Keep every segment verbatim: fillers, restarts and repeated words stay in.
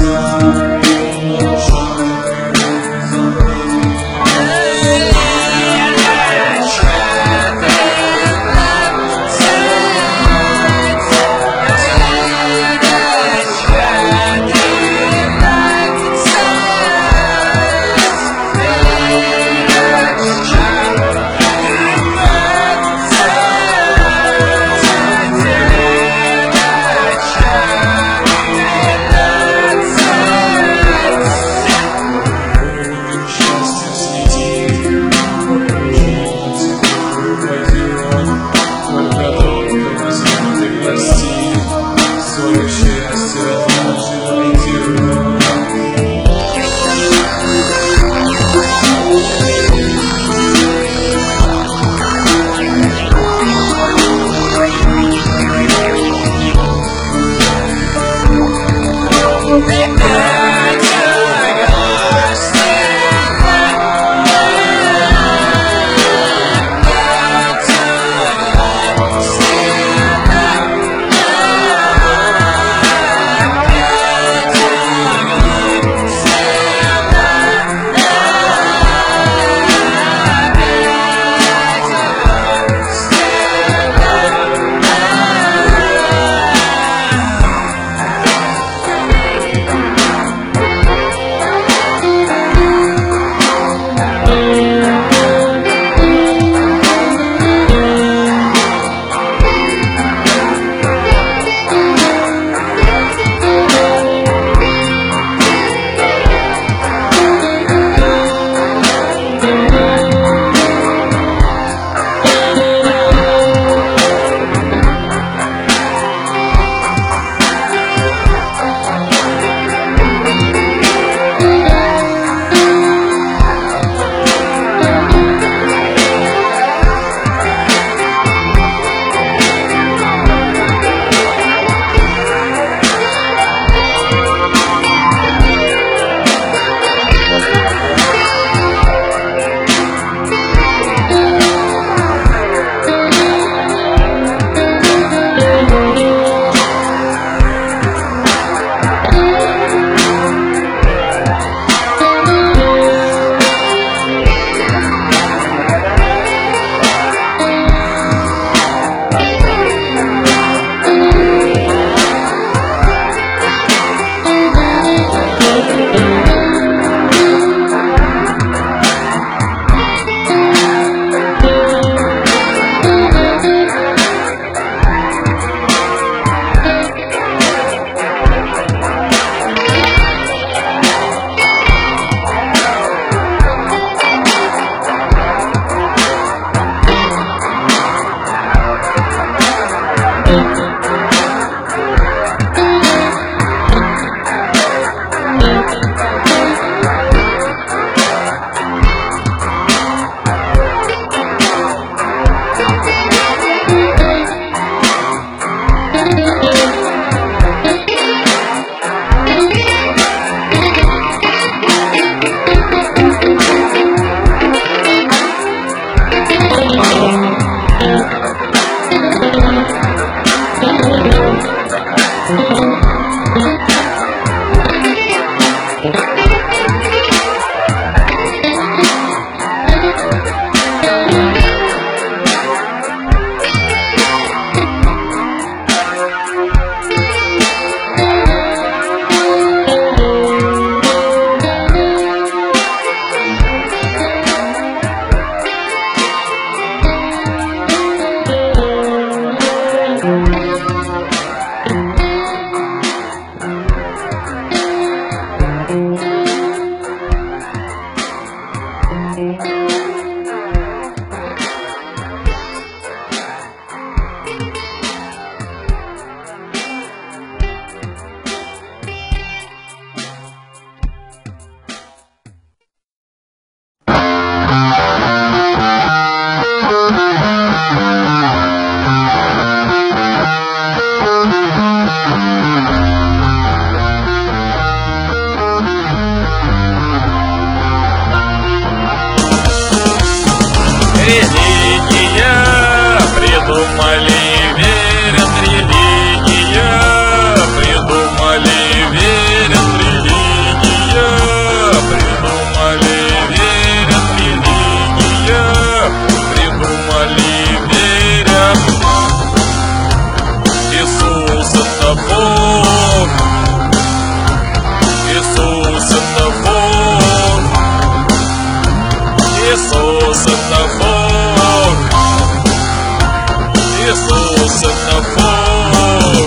Придумали, верят, религия. это Бог, Иисус это Бог, Иисус это Бог.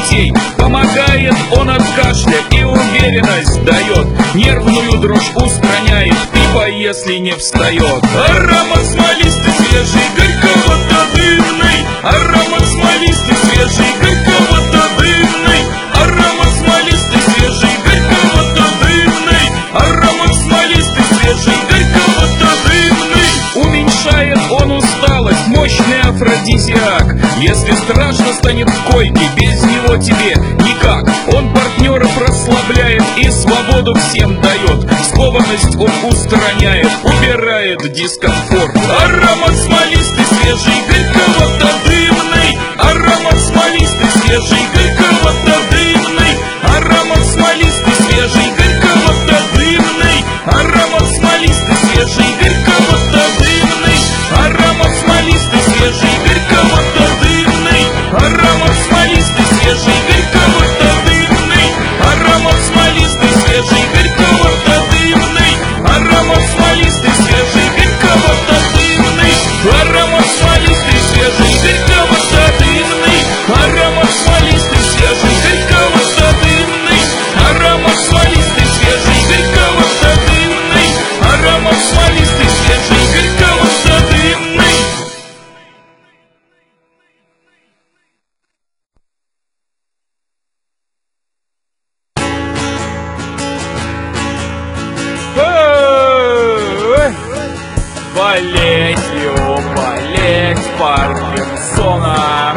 путей. Помогает он от кашля и уверенность дает, нервную дрожь устраняет, пиво если не встает. Аромат смолистый, свежий, горьковато-дымный. Аромат смолистый, свежий, горьковато-дымный. Аромат смолистый, свежий, горьковато-дымный. Аромат смолистый, свежий, горьковато-дымный. Уменьшает он усталость, мощный афродизиак. Если страшно станет в койке, без него тебе никак. Он партнеров расслабляет и свободу всем дает. Скованность он устраняет, убирает дискомфорт. Аромат смолистый, свежий, горьковато-дымный. Аромат смолистый, свежий, горьковато-дымный. Аромат смолистый, свежий, горьковато-дымный. Аромат смолистый, свежий, горьковато-дымный. Аромат смолистый, свежий, горьковато-дымный. Аромат смолистый, свежий, горьковато-дымный. Аромат смолистый, свежий, горьковато-дымный. Аромат смолистый, свежий, горьковато-дымный. Аромат смолистый, свежий, горьковато-дымный. Аромат смолистый, свежий, горьковато-дымный. Аромат смолистый, свежий, горьковато-дымный. Аромат смолистый, свежий, горьковато-дымный. Болезнью болезнь Паркинсона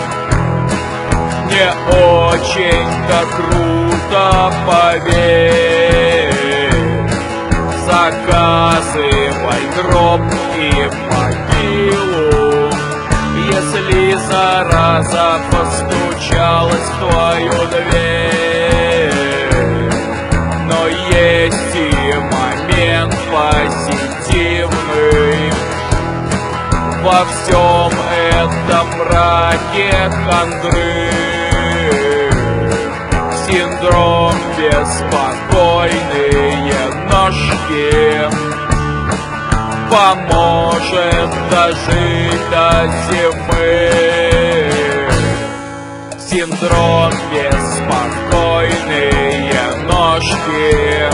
не очень-то круто, поверь. Заказывай гроб и могилу, если зараза постучалась в твою дверь. Но есть и момент позитивный во всем этом мраке хандры. Синдром беспокойные ножки поможет дожить до зимы. Синдром беспокойные ножки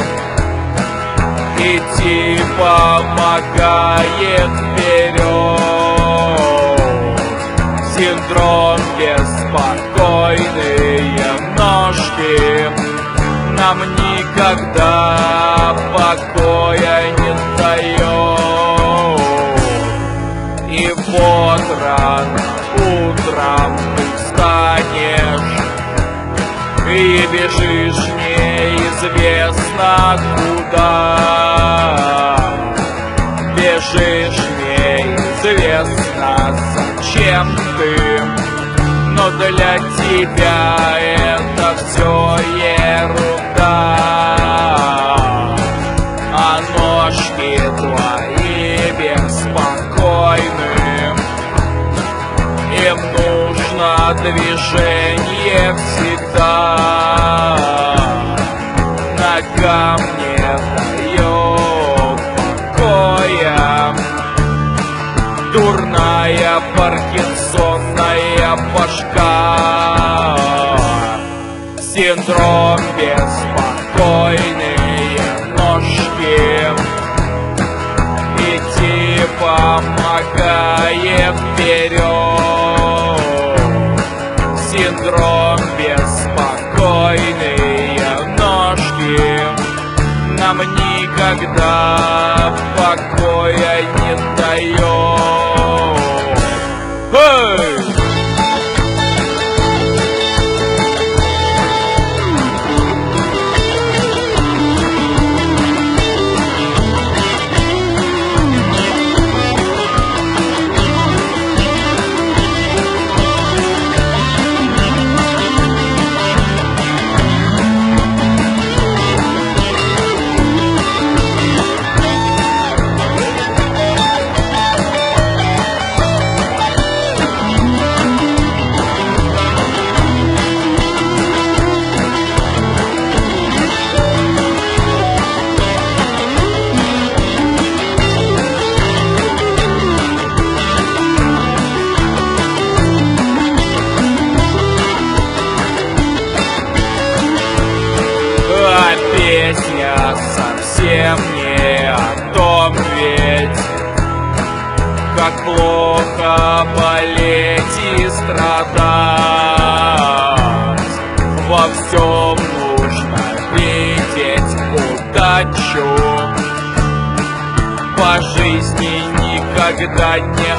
идти помогает вперед. Синдром беспокойные ножки нам никогда покоя не дает. И вот рано утром ты встанешь и бежишь неизвестно куда. Бежишь неизвестно зачем ты, но для тебя это все ерунда. А ножки твои беспокойны, им нужно движение всегда. Ногам не дает покоя дурная паркинсонная башка. Синдром беспокойные ножки идти помогает вперед. Синдром беспокойные ножки нам никогда покоя не дает. Hey! совсем не о том ведь. Как плохо болеть и страдать, во всем нужно видеть удачу. По жизни никогда не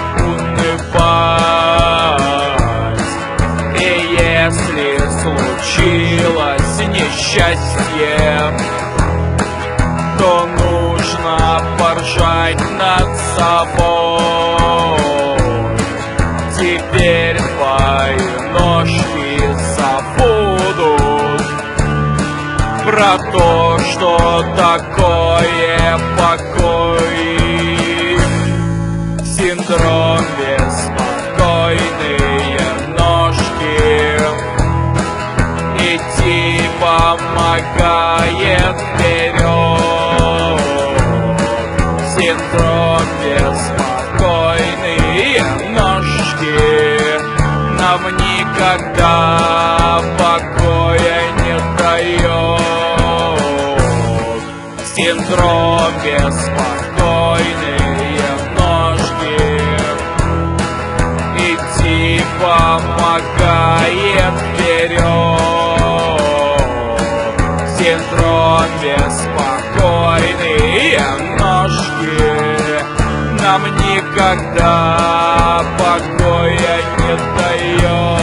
унывать. И если случилось несчастье, то нужно поржать над собой. Теперь твои ножки забудут про то, что такое покой. Синдром беспокойные ножки. Идти помогает вперед. Синдром беспокойные ножки нам никогда покоя не дает. Синдром беспокойные ножки. Идти помогает вперед. Синдром беспокойные ножки нам никогда покоя не дает.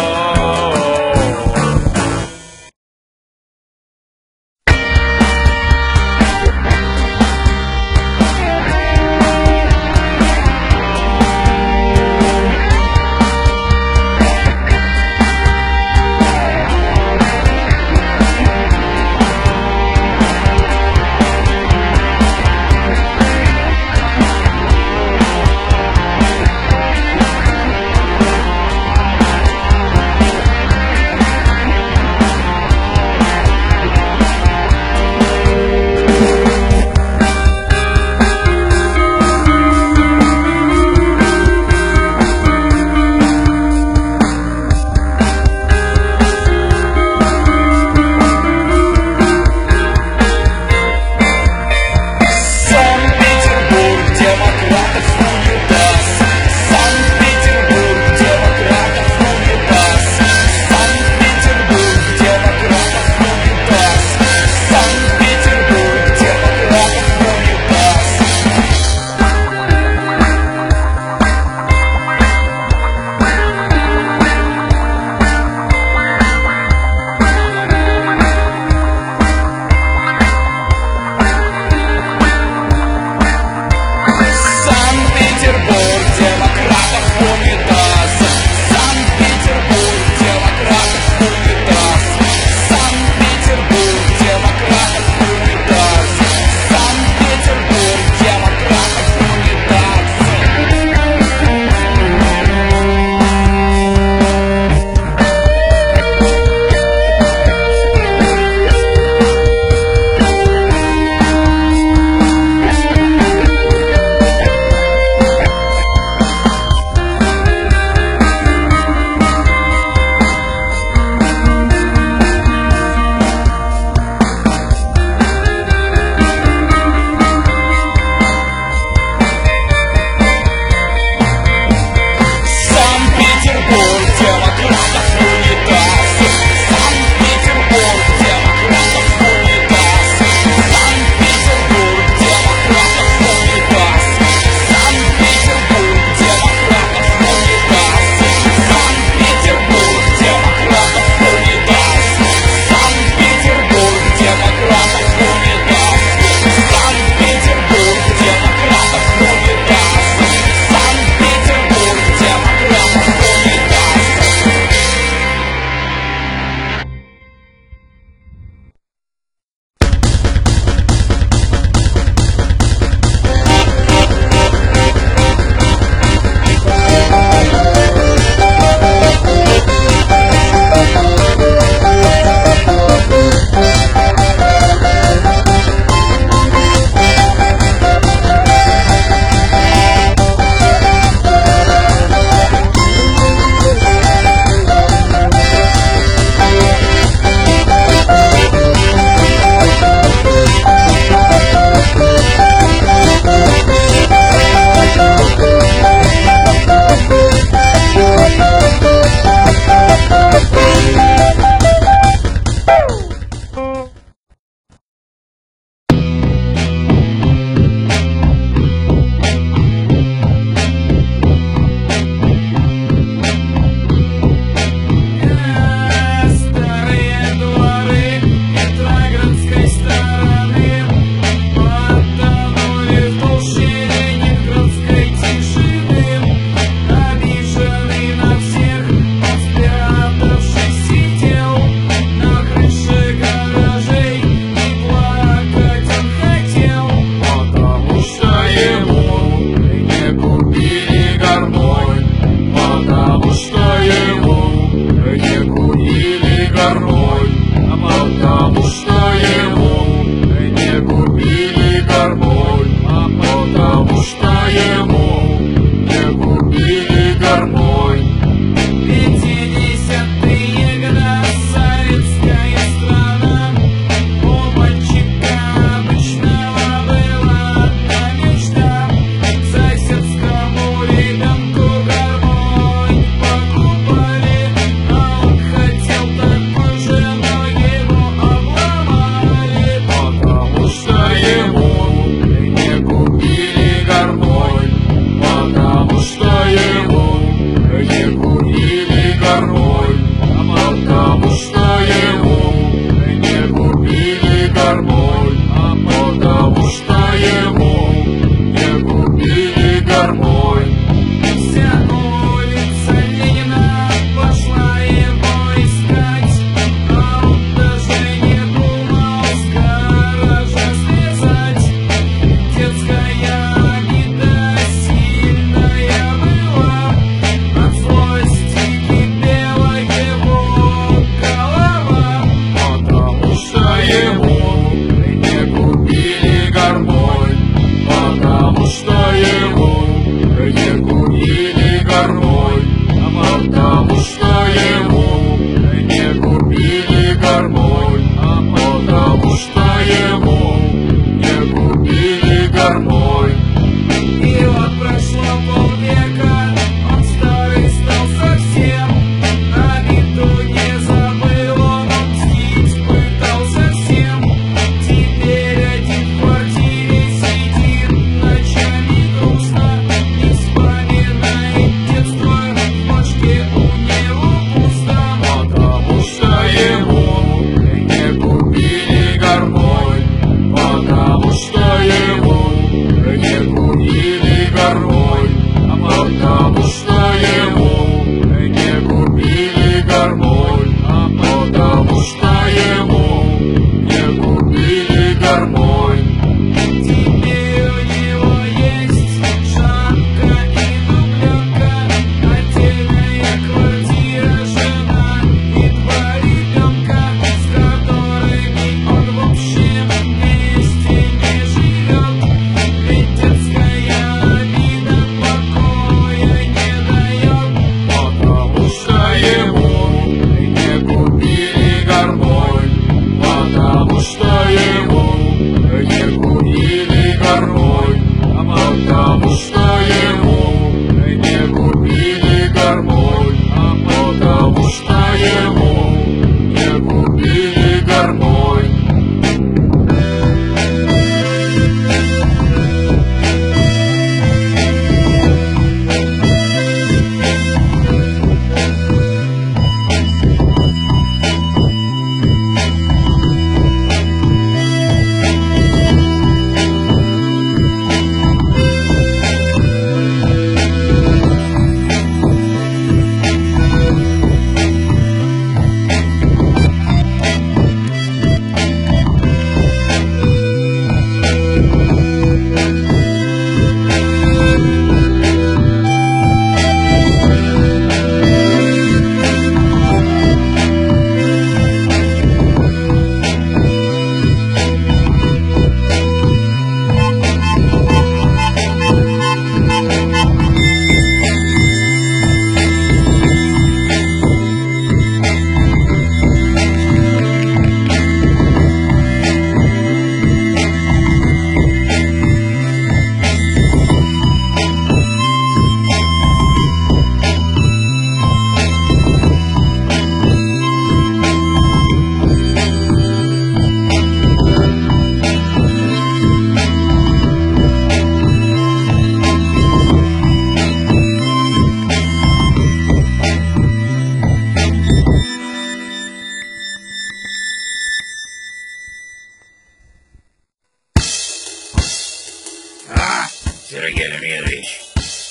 Сергей Леонидович.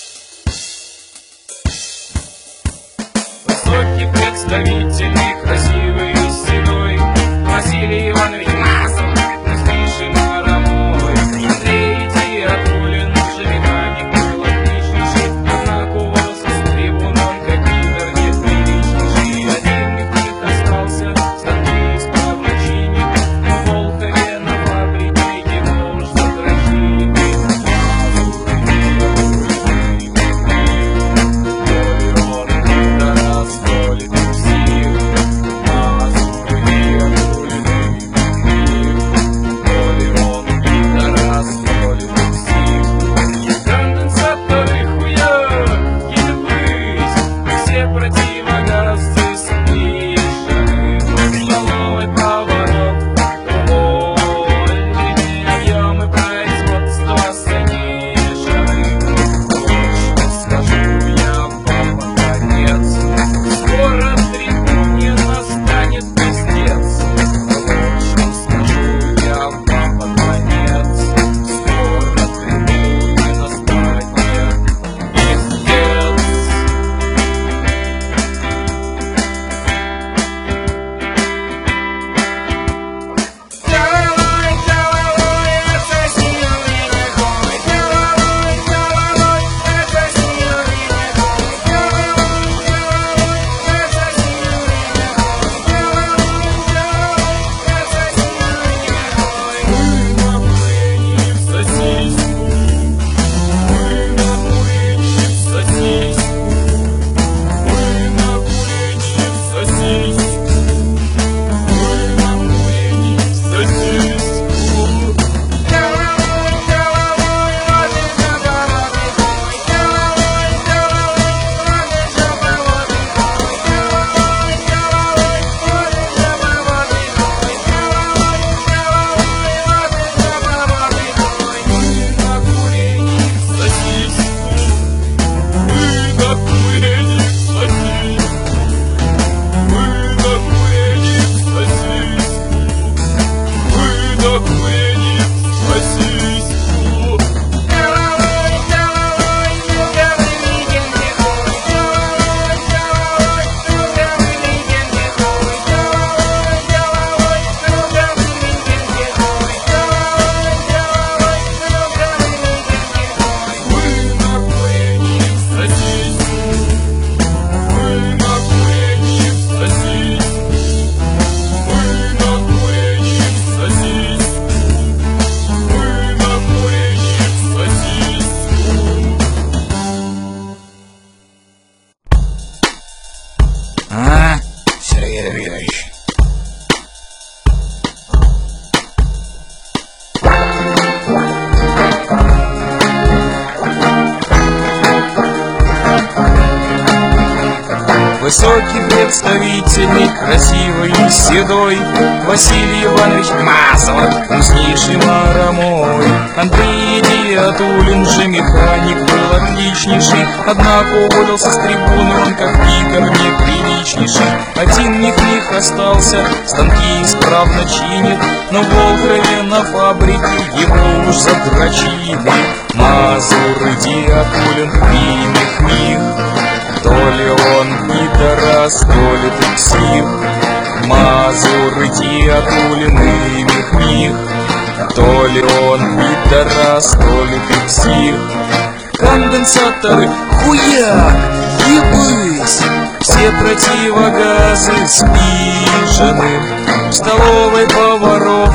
Высокий, представительный, красивый и седой Василий Иванович Мазов, простейший марамой. Андрей Диатулин, же механик, был отличнейший, однако уволился с трибун, он как Питер неприличнейший. Один из них остался, станки исправно чинит, в Волхове на фабрике его уж задрожили. А, Сергей Леонидович. Высокий, представительный, красивый и седой Василий Иванович Мазов, грустнейший марамой. Андрей Диатулин, же механик, был отличнейший, однако уволился с трибуны, он как Питер неприличнейший. Один них них остался, станки исправно чинит, но в Волхове на фабрике его уж задрочили. Мазур и Диатулин, примих них, то ли он пидорас, то ли ты псих. Мазур и Диатулин, имих них, то ли он пидорас, то ли ты псих. Конденсаторы, хуяк, ебысь, все противогазы спижены. В столовой поваров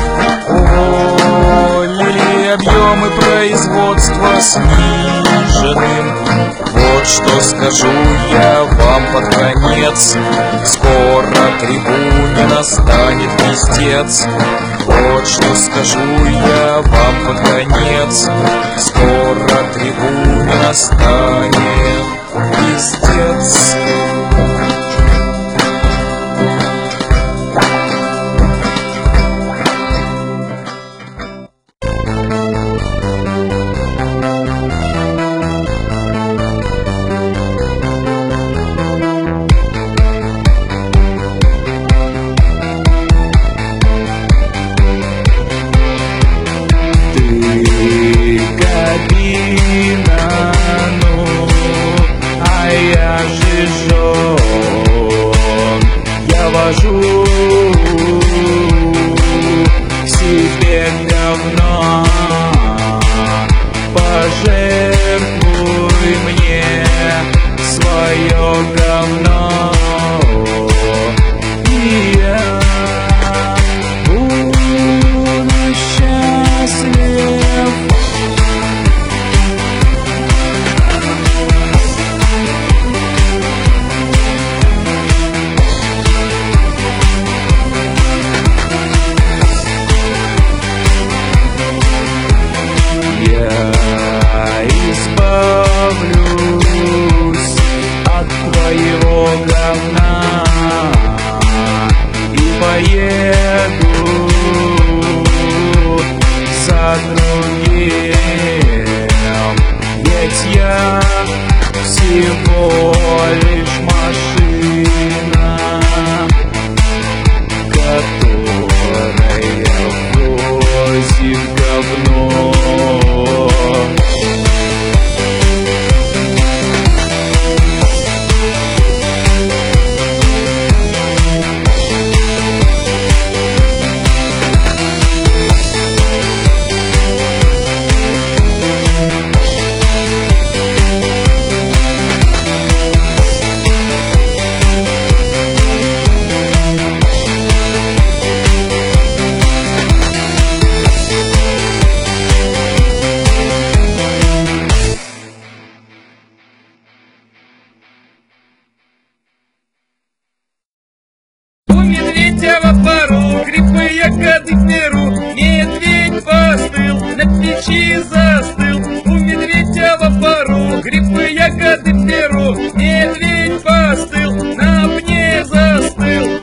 уволили, объемы производства снижены. Вот что скажу я вам под конец, скоро трибуне настанет пиздец. Вот что скажу я вам под конец, скоро трибуне настанет пиздец. Ты копи поеду за другим, ведь я всего лишь машина, которая возит говно. Медведя в пару, грибы, ягоды в меру. Медведь постыл, на печи застыл. У медведя в пару, грибы, ягоды в меру. Медведь постыл, на пне застыл.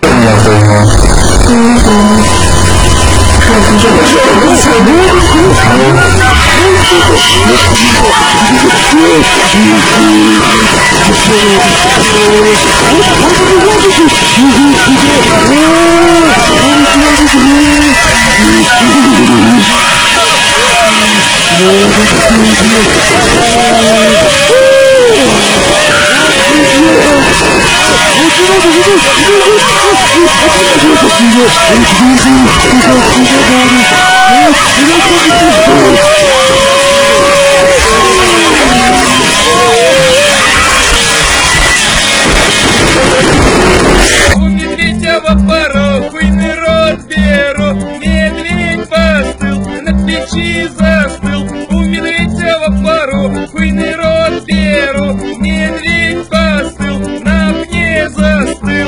У медведя в пару, хуйный рот беру. Медведь постыл, на печи застыл. У медведя в пару, хуйный рот беру. Медведь постыл, на пне застыл.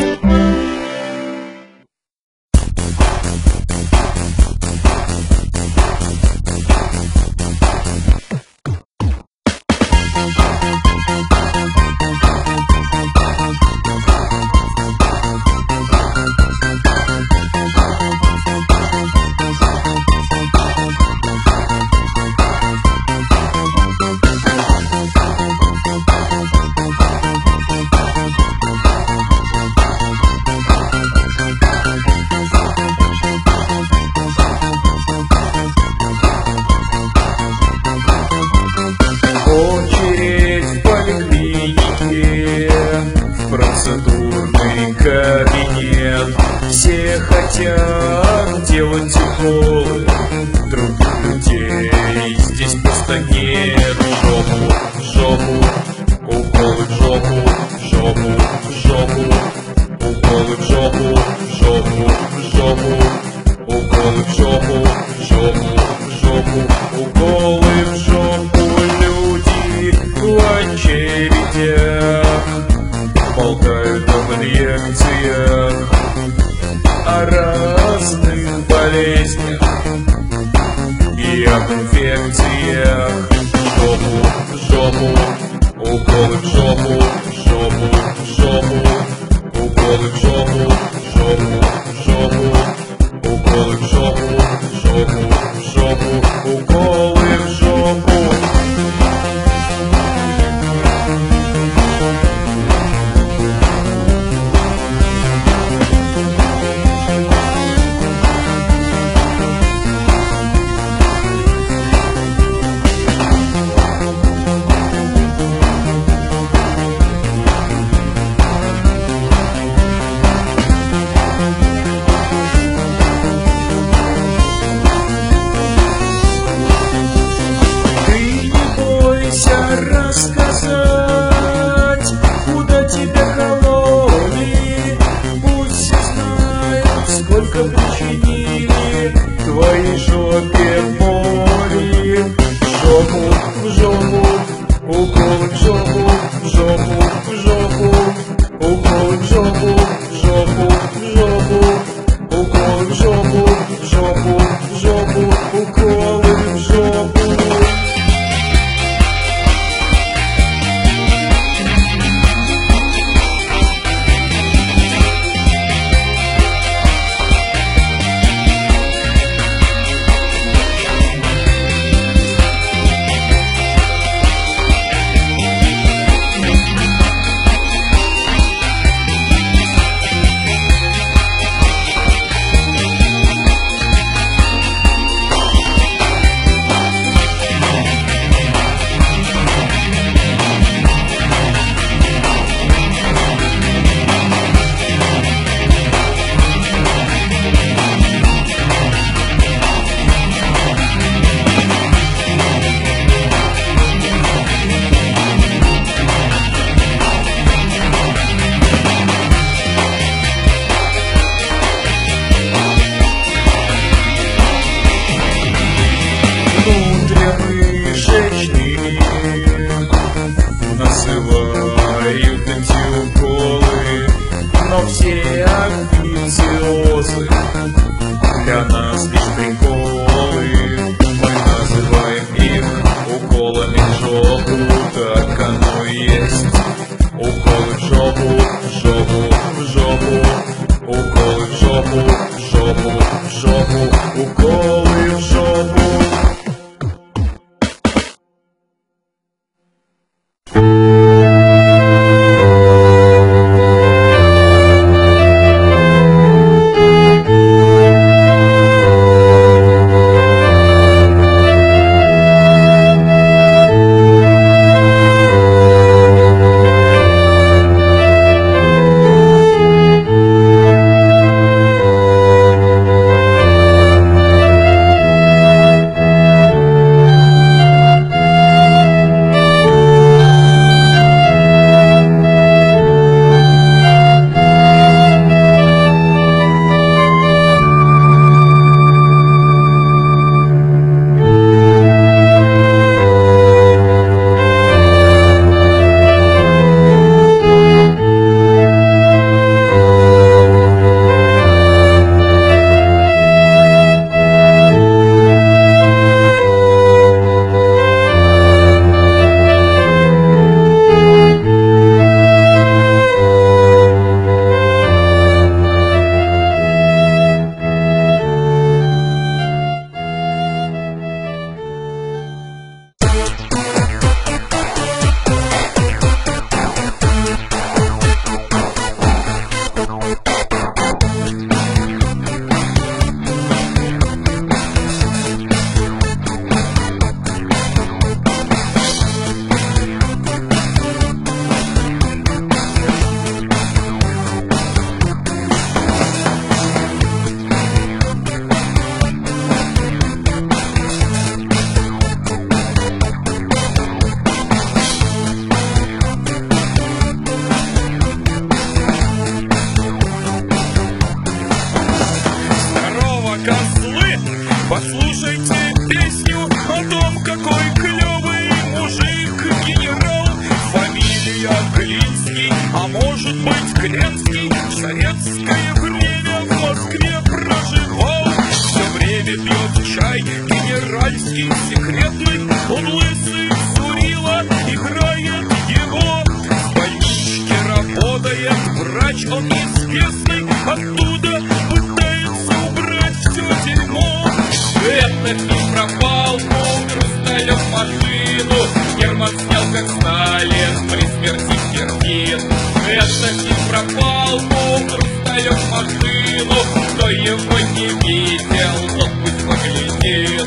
Очередь в поликлинике, в процедурный кабинет. Все хотят делать уколы, других людей здесь просто нет. Жопу, жопу, уколы в жопу, жопу, жопу, уколы в жопу, жопу, жопу, уколы в жопу, жопу, жопу, уколы в жопу. В очередях болтают об инъекциях, о разных болезнях и об инфекциях. Жопу, жопу, уколы в жопу, жопу, жопу, уколы в жопу, жопу, жопу, уколы в жопу, жопу, жопу, уколы в жопу. Рассказать, куда тебя кололи, пусть все знают, сколько причинили твоей жопе боли. Жопу в жопу, укол в жопу, жопу в жопу, укол в жопу, жопу в жопу, укол в жопу, жопу в жопу, уколы в жопу. для нас лишь приколы. Мы называем их уколами в жопу, так оно и есть. Уколы в жопу, в жопу, в жопу. Уколы в жопу, в жопу, в жопу. Уколы в жопу. Послушайте песню о том, какой клевый мужик генерал. Фамилия Глинский, а может быть Кленский. В советское время в Москве проживал. Все время пьет чай генеральский, секретный. Он лысый, Сурила, играет его. В больничке работает врач, он известный. Оттуда пытается убрать все дерьмо. Этот не пропал, он Хрусталев машину Герман снял как Сталин при смерти Киргин. Этот не пропал, он Хрусталев машину. Кто его не видел, тот пусть поглядит.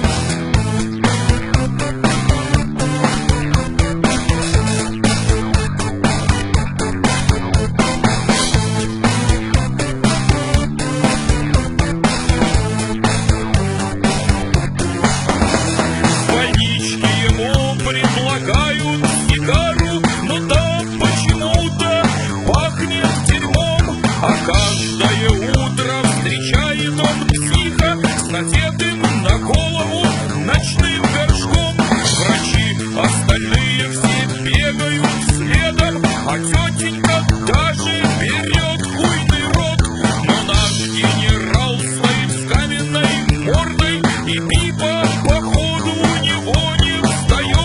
Предлагают сигару, но там почему-то пахнет дерьмом. А каждое утро встречает он психа с надетым на голову ночным горшком. Врачи остальные все бегают следом, а тетенька даже берет хуйный рот. Но наш генерал стоит с каменной мордой, и пипа походу у него не встает.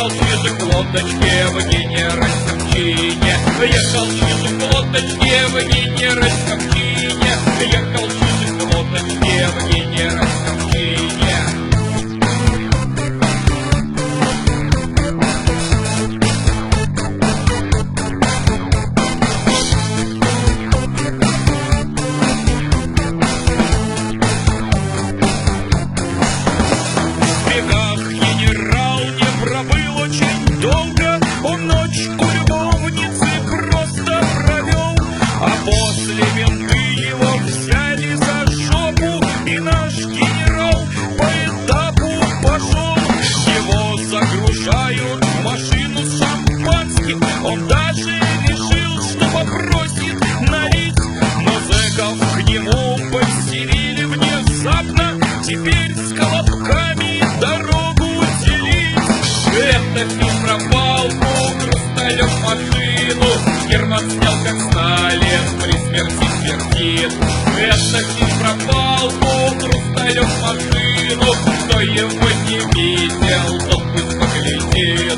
Ехал чижик в лодочке в генеральском чине, ехал чижик в лодочке в генеральском чине, ехал чижик в лодочке в генеральском чине. В бегах генерал не пробыл очень долго, он ночь у любовницы просто провел, а после менты его взяли за жопу, и наш генерал по этапу пошел. Его загружают в машину с шампанским, он даже решил, что попросит налить, но зэков к нему поселили внезапно, теперь с колобками дорогу делить. Это фильм про палку, хрусталев машину, Герман снял как Сталин при смерти смертит. Это фильм про палку, хрусталев машину, кто его не видел, тот пусть поглядит.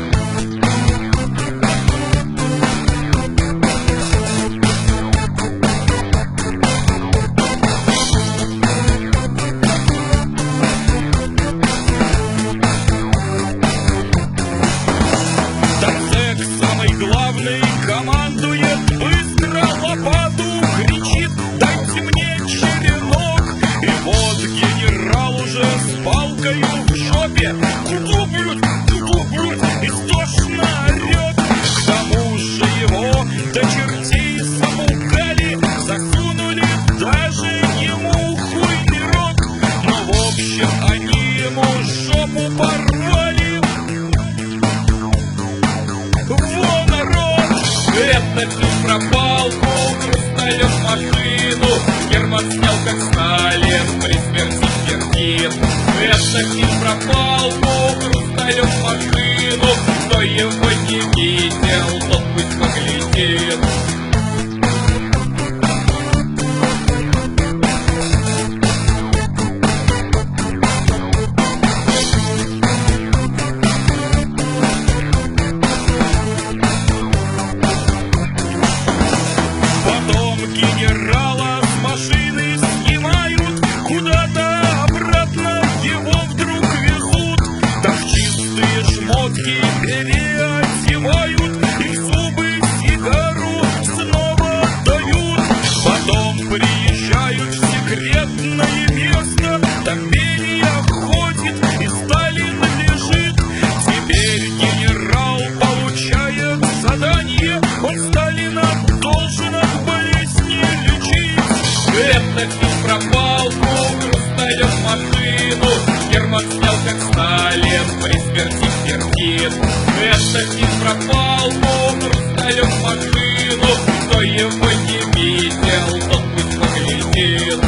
Главный командует быстро лопату, кричит: дайте мне черенок. И вот генерал уже с палкою в жопе, кудублют, кудублют, истошно орет. К тому же его до чертей запугали, засунули даже ему хуйный рот. Но в общем они ему жопу порвали. Это фильм про палку, хрусталев машину, Герман снял как Сталин при смерти смертит. Это фильм про палку, хрусталев машину, кто его не видел, тот пусть поглядит. Генерала с машины снимают, куда-то обратно его вдруг везут. Так чистые шмотки переодевают, и в зубы сигару снова дают. Потом приезжают в секретное место, там Берия ходит и Сталин лежит. Теперь генерал получает задание, он Сталина должен отболеть. Это фильм про палку, хрусталев машину, Герман снял как Сталин при смерти смертит. Это фильм про палку, хрусталев машину, кто его не видел, тот пусть поглядит.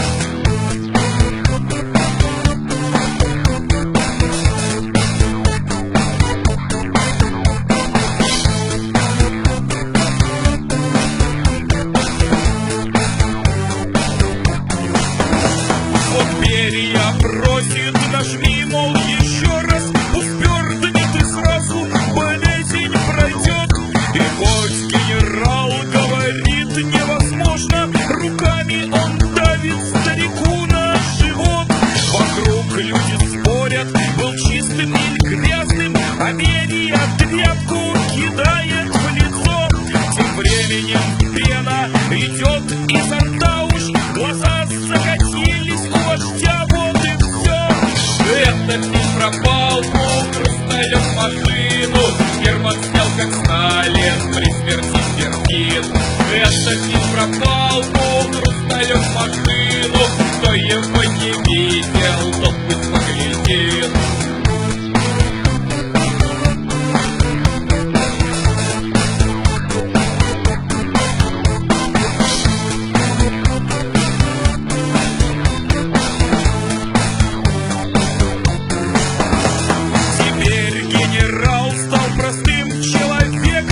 Берия просит, нажми, мол, еще раз, уперднет и сразу болезнь пройдет. И хоть генерал говорит невозможно, руками он давит старику на живот. Вокруг люди спорят, был чистым или грязным, а Берия тряпку кидает в лицо. Тем временем пена идет изо рта, уж глаза закатились у вождя, вот и все. Это фильм про палку, хрусталев машину, Герман снял как Сталин при смерти смертит. Это фильм про палку, хрусталев машину, кто его не видел, тот пусть поглядит.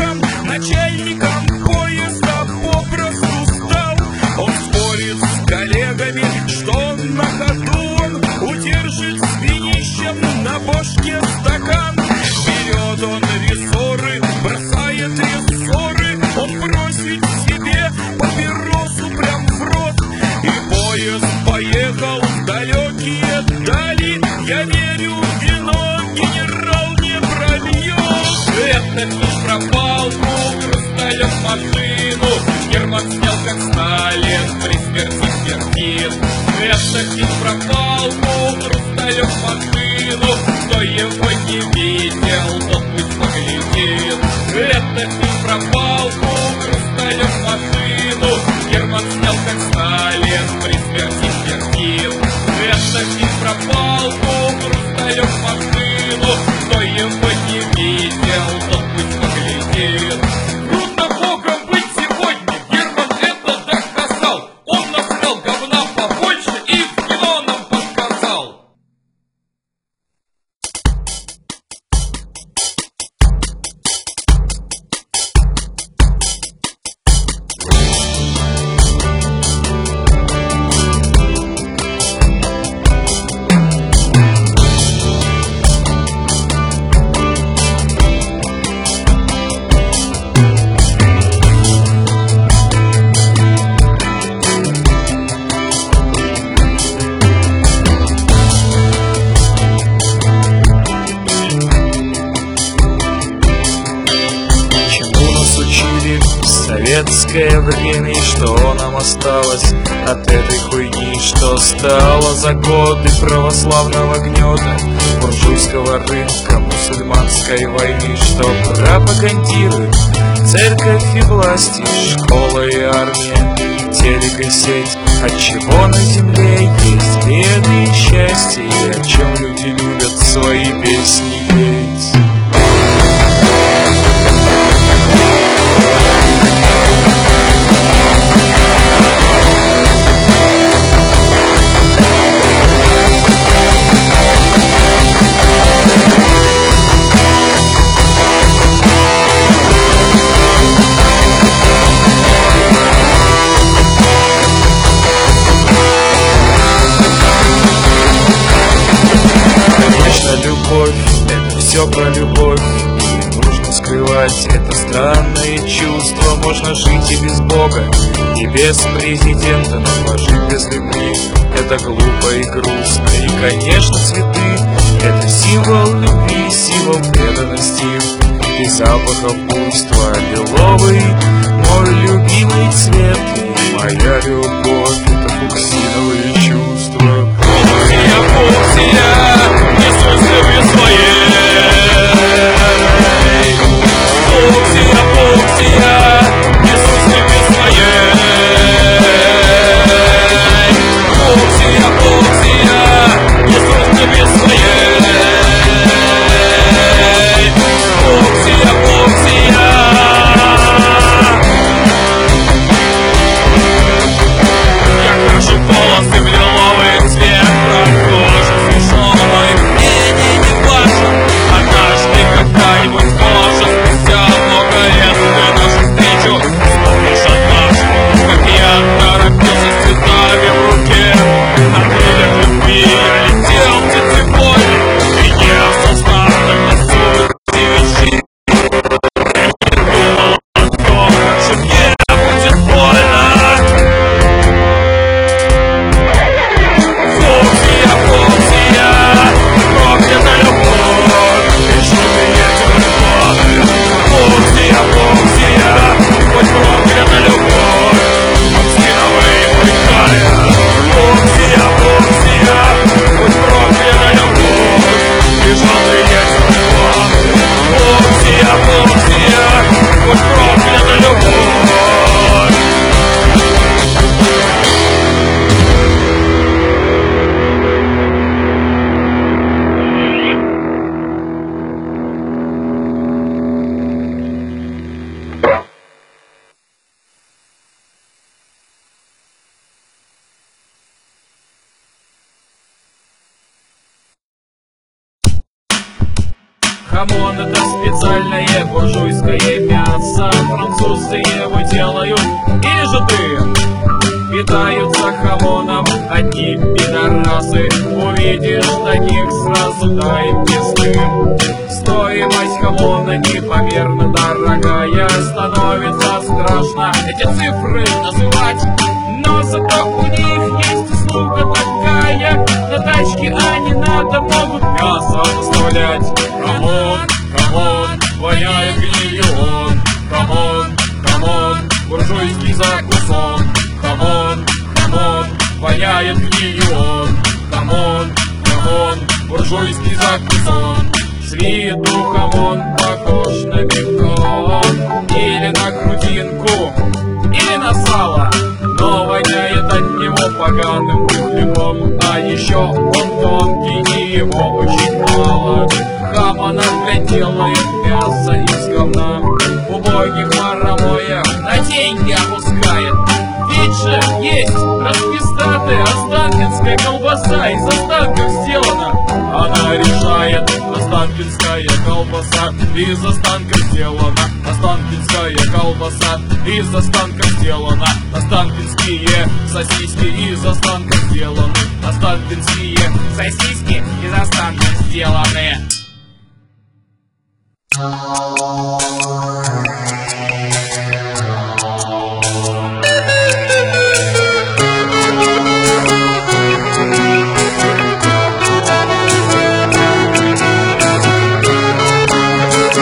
начальником поезда попросту стал. Он спорит с коллегами. ссоры, бросает рессоры. Он бросит себе папиросу прям в рот. И поезд поехал в далекие дали. Я верю в вино, генерал не пробьет. Этот не пропал, ну, Хрусталев машину. Герман снял, как Сталин, при смерти смертит. Этот не пропал, ну, Хрусталев машину. Кто его не видел, тот пусть поглядит. Этот не пропал, ну, Хрусталев машину. Герман снял, как Сталин, при смерти смертит. Этот не пропал, ну, Хрусталев машину. Кто его не видел, тот пусть поглядит. Трудно богом быть сегодня, Герман это доказал. Он насрал говна побольше и в кино нам подсказал. Советское время, и что нам осталось от этой хуйни, что стало за годы православного гнета, буржуйского рынка, мусульманской войны, что пропагандирует церковь и власти, школа и армия, телек и сеть. Отчего на земле есть беды и счастье, и о чем люди любят свои песни петь. Любовь, это все про любовь, не нужно скрывать это странное чувство. Можно жить и без Бога, и без президента, но прожить без любви — это глупо и грустно. И, конечно, цветы — это символ любви, символ преданности и запаха буйства. Лиловый мой любимый цвет, и моя любовь — это фуксиновые чувства. Фуксия, фуксия, несусь в любви своей. Фуксия, фуксия, несусь в любви своей. Фуксия, фуксия, несусь в любви своей. Фуксия, фуксия. Я крашу волосы в лиловый цвет, прохожу смешно, мое мнение не ваше. Однажды когда-нибудь позже, спустя много лет, ты нашу встречу вспомнишь однажды, как я торопился с цветами в руке. На крыльях любви я летел в птицеполе, и не осознав, как несу эти вещи. Я не думал о том, как же мне будет больно. Фуксия, фуксия, проклята любовь, бесшумный ветер годы. Фуксия, фуксия, хоть проклята любовь, фуксиновые прикая. Фуксия, фуксия, хоть проклята любовь, бесшумный ветер годы. Фуксия, фуксия, хоть проклята любовь. Хамон — это специальное буржуйское мясо. Французы его делают, или же ты? Питаются хамоном одни пидорасы. Увидишь таких, сразу дай пизды. Стоимость хамона непомерно дорогая, становится страшно эти цифры называть. Но зато у них есть услуга такая, на тачке они надо могут мясо доставлять. Камон, камон, воняет гнион. Камон, камон, буржуйский закусон. Камон, камон, воняет гнион. Камон, камон, буржуйский закусон. С виду камон похож на бекон, или на грудинку, или на сало, но воняет от него поганым хлебом. А еще он тонкий и его очень мало. Хамона блядь делает мясо из говна, убогих марамоев на деньги опускает. Ведь же есть распистатая останкинская колбаса, из останков сделана. Она решает, останкинская колбаса из останков сделана. Останкинская колбаса из останков сделана. Останкинские сосиски из останков сделаны. Останкинские сосиски из останков сделаны.